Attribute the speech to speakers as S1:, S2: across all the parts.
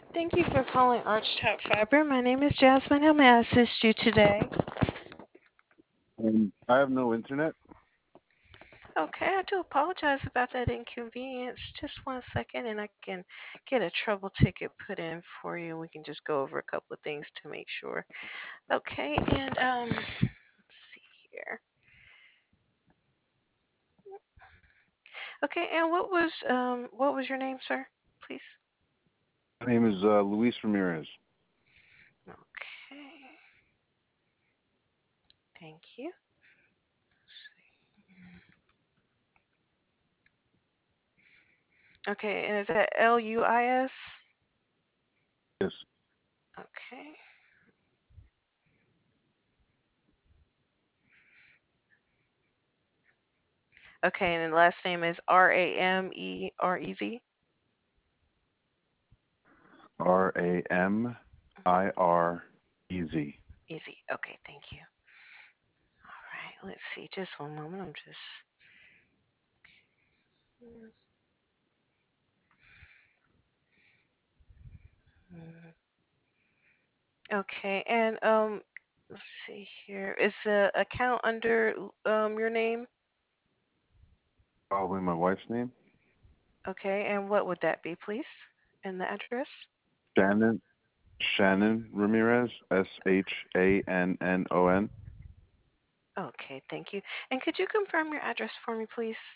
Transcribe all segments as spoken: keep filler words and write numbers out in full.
S1: Thank you for calling Archtop Fiber. My name is Jasmine. How may I assist you today?
S2: Um, I have no internet.
S1: Okay, I do apologize about that inconvenience. Just one second, and I can get a trouble ticket put in for you. We can just go over a couple of things to make sure. Okay, and um, let's see here. Okay, and what was um, what was your name, sir? Please.
S2: My name is uh, Luis Ramirez.
S1: Okay, thank you. Okay, and is that L U I S?
S2: Yes,
S1: Okay. Okay, and then the last name is R A M E R E Z.
S2: R A M I R E Z.
S1: Easy. Okay, thank you. All right, let's see. Just one moment. I'm just. Mm, okay, and um, let's see here. Is the account under um your name?
S2: Probably my wife's name.
S1: Okay, and what would that be, please? And the address?
S2: Shannon Shannon Ramirez. S H A N N O N.
S1: Okay, thank you. And could you confirm your address for me, please?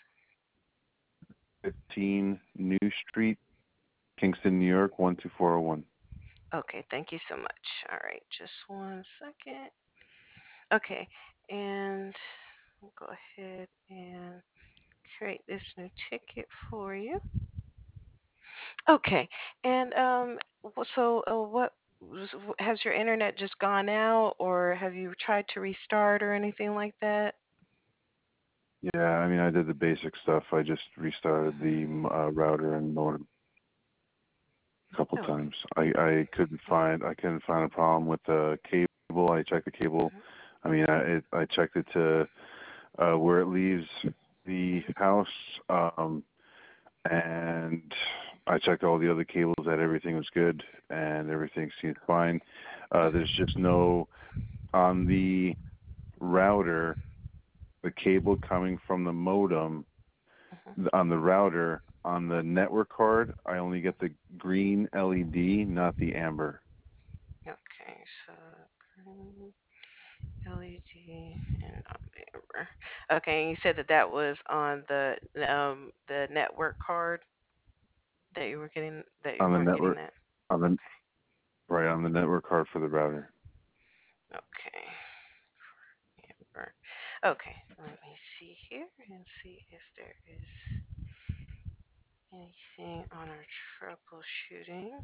S2: fifteen New Street, Kingston, New York, one two four zero one.
S1: Okay, thank you so much. All right, just one second. Okay, and we'll go ahead and create this new ticket for you. Okay, and um, wh- so uh, what was- wh- has your internet just gone out, or have you tried to restart or anything like that?
S2: Yeah, I mean, I did the basic stuff. I just restarted the m- uh, router and modem a couple
S1: Okay.
S2: times. I, I couldn't find I couldn't find a problem with the cable. I checked the cable.
S1: Mhm.
S2: I mean, I it, I checked it to uh, where it leaves the house, um, and I checked all the other cables that everything was good and everything seemed fine. Uh, there's just no on the router, the cable coming from the modem
S1: Mhm.
S2: on the router on the network card. I only get the green L E D, not the amber.
S1: Okay, so green L E D and amber. Okay, and you said that that was on the um the network card that you were getting that you
S2: On the
S1: weren't getting
S2: network,
S1: that.
S2: on the
S1: Okay.
S2: right on the network card for the router.
S1: Okay. Amber. Okay. Let me see here and see if there is anything on our troubleshooting.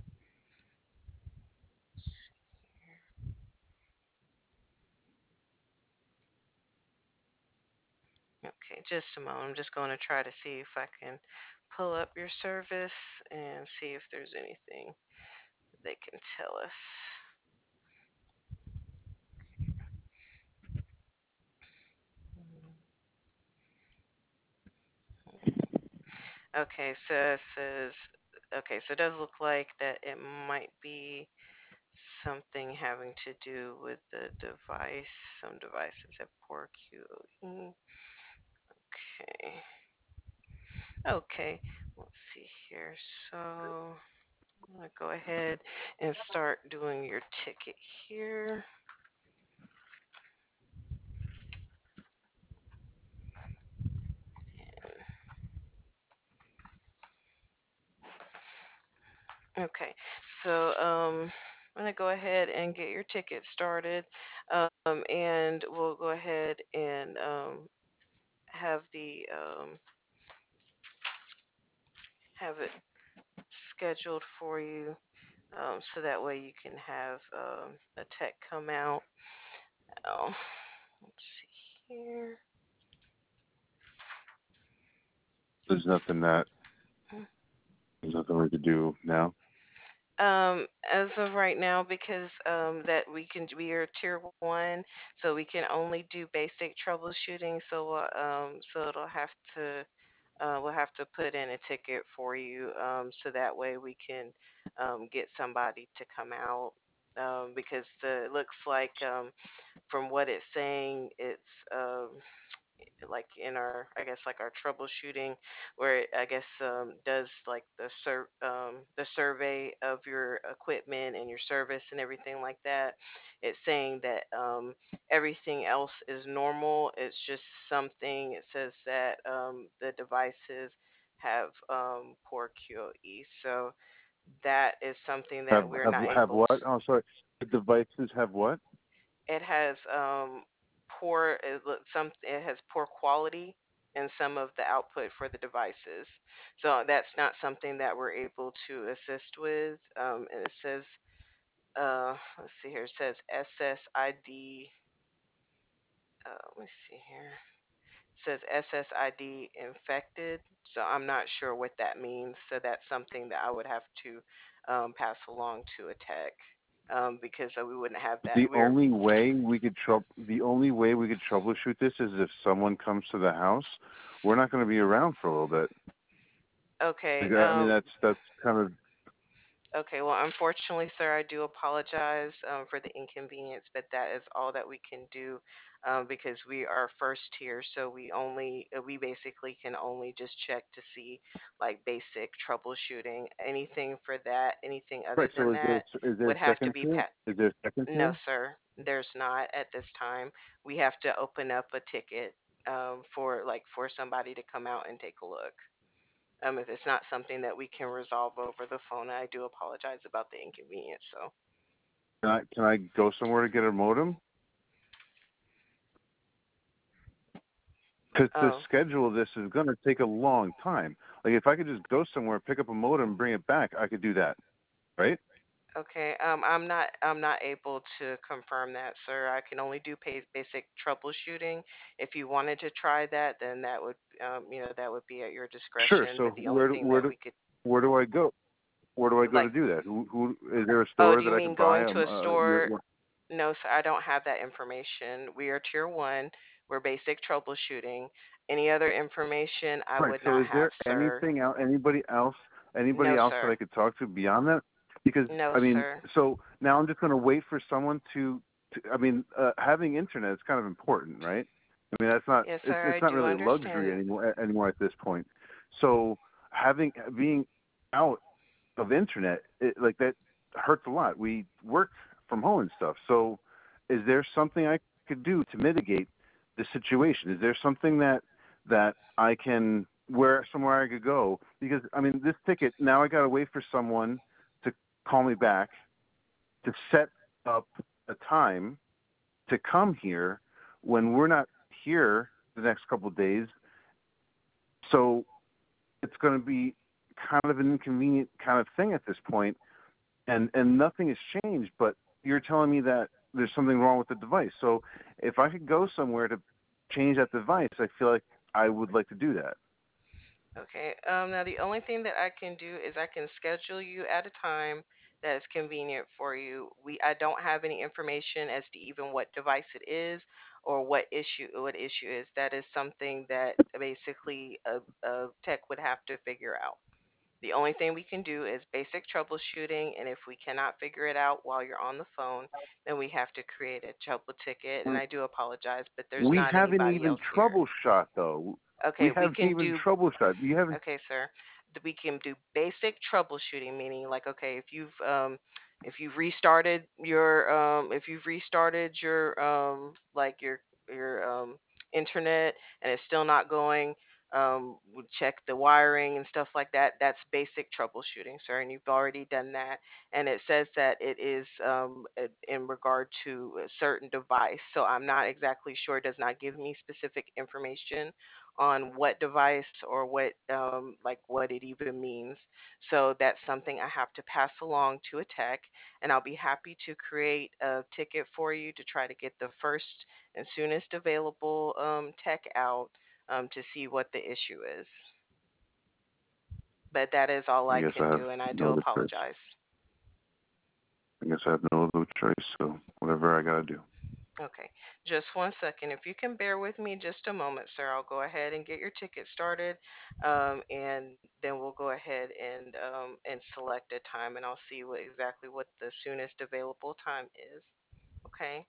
S1: Okay, just a moment. I'm just going to try to see if I can pull up your service and see if there's anything they can tell us. Okay, so it says, okay, so it does look like that it might be something having to do with the device. Some devices have poor Q O E. Okay. Okay, let's see here. So I'm gonna go ahead and start doing your ticket here. Okay, so um, I'm gonna go ahead and get your ticket started, um, and we'll go ahead and um, have the um, have it scheduled for you, um, so that way you can have um, a tech come out. Oh, let's see here.
S2: There's nothing that there's nothing we could do now.
S1: Um, as of right now, because um, that we can we are tier one, so we can only do basic troubleshooting. So uh, um, so it'll have to uh, we'll have to put in a ticket for you, um, so that way we can um, get somebody to come out, um, because the, it looks like, um, from what it's saying, it's um, like in our, I guess, like our troubleshooting, where it, I guess, um, does like the sur- um, the survey of your equipment and your service and everything like that. It's saying that, um, everything else is normal. It's just something. It says that, um, the devices have, um, poor Q O E. So that is something
S2: Have
S1: that we're
S2: have
S1: not
S2: have
S1: able to.
S2: what? Oh, sorry. The devices have what?
S1: It has, um, poor it look some it has poor quality in some of the output for the devices. So that's not something that we're able to assist with. Um, and it says, uh, let's see here. It says S S I D. Uh, let me see here. It says S S I D infected. So I'm not sure what that means. So that's something that I would have to, um, pass along to a tech, um, because uh, we wouldn't have that.
S2: The
S1: We're
S2: only way we could trou- the only way we could troubleshoot this is if someone comes to the house. We're not going to be around for a little bit.
S1: okay.
S2: Like, I mean,
S1: Um,
S2: that's that's kind of
S1: Okay, well, unfortunately, sir, I do apologize, um, for the inconvenience, but that is all that we can do, um, because we are first tier. So we only, uh, we basically can only just check to see like basic troubleshooting. Anything for that, anything other
S2: right. So
S1: than
S2: is there
S1: that
S2: is there
S1: would have to
S2: second
S1: be
S2: tier?
S1: pat.
S2: Is there second
S1: No,
S2: tier?
S1: sir, there's not at this time. We have to open up a ticket, um, for like for somebody to come out and take a look. Um, if it's not something that we can resolve over the phone, I do apologize about the inconvenience. So,
S2: Can I can I go somewhere to get a modem? Because to
S1: oh,
S2: schedule this is going to take a long time. Like if I could just go somewhere, pick up a modem, and bring it back, I could do that, right?
S1: okay. Um, I'm not. I'm not able to confirm that, sir. I can only do pa- basic troubleshooting. If you wanted to try that, then that would, um, you know, that would be at your
S2: Sure.
S1: discretion.
S2: So
S1: But the only
S2: where do-
S1: thing
S2: where
S1: that
S2: do
S1: we could,
S2: where do I go? Where do I go to
S1: like,
S2: do that? Who who is there a
S1: oh,
S2: store
S1: do
S2: that
S1: you
S2: I
S1: mean
S2: could
S1: go
S2: buy?
S1: into
S2: Um,
S1: a
S2: uh, your,
S1: store?
S2: your
S1: No, sir, I don't have that information. We are tier one. We're basic troubleshooting. Any other information I
S2: right.
S1: would
S2: So
S1: not
S2: is there
S1: have, sir.
S2: anything else? Anybody else? Anybody
S1: No,
S2: else that I
S1: sir.
S2: could talk to beyond that? Because
S1: No,
S2: I mean,
S1: sir.
S2: so now I'm just going to wait for someone to. to I mean, uh, having internet is kind of important, right? I mean, that's not.
S1: Yes,
S2: It's
S1: sir, I
S2: it's not
S1: do
S2: really a luxury
S1: understand.
S2: anymore anymore at this point. So having being out of internet, it, like that hurts a lot. We work from home and stuff. So, is there something I could do to mitigate the situation? Is there something that that I can where somewhere I could go? Because I mean, this ticket now I got to wait for someone to call me back to set up a time to come here when we're not here the next couple of days. So it's going to be kind of an inconvenient kind of thing at this point and and nothing has changed, but you're telling me that there's something wrong with the device. So if I could go somewhere to change that device, I feel like I would like to do that.
S1: Okay. Um, now the only thing that I can do is I can schedule you at a time that is convenient for you. We I don't have any information as to even what device it is or what issue what issue is. That is something that basically a, a tech would have to figure out. The only thing we can do is basic troubleshooting, and if we cannot figure it out while you're on the phone, then we have to create a trouble ticket. And I do apologize, but there's
S2: We
S1: not
S2: haven't
S1: anybody
S2: even
S1: else here.
S2: troubleshot though. We
S1: Okay, we
S2: haven't
S1: can
S2: even
S1: do
S2: troubleshot. You haven't.
S1: Okay, sir. Th- We can do basic troubleshooting, meaning like, okay, if you've um if you've restarted your um if you've restarted your um like your your um internet and it's still not going, um we check the wiring and stuff like that. That's basic troubleshooting, sir, and you've already done that. And it says that it is, um uh, in regard to a certain device. So I'm not exactly sure. It does not give me specific information on what device or what, um, like what it even means. So that's something I have to pass along to a tech, and I'll be happy to create a ticket for you to try to get the first and soonest available, um, tech out, um, to see what the issue is. But that is all
S2: I
S1: I
S2: guess I
S1: can
S2: have
S1: do, and I
S2: no
S1: do
S2: other choice.
S1: apologize.
S2: I guess I have no other choice. So whatever I gotta do.
S1: Okay, just one second. If you can bear with me just a moment, sir, I'll go ahead and get your ticket started, um, and then we'll go ahead and um, and select a time, and I'll see what exactly what the soonest available time is. Okay.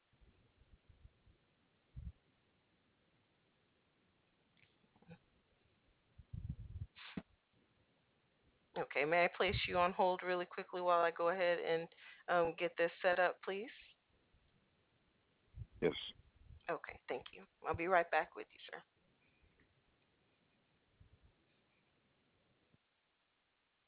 S1: Okay. May I place you on hold really quickly while I go ahead and um, get this set up, please?
S2: Yes.
S1: Okay. Thank you. I'll be right back with you, sir.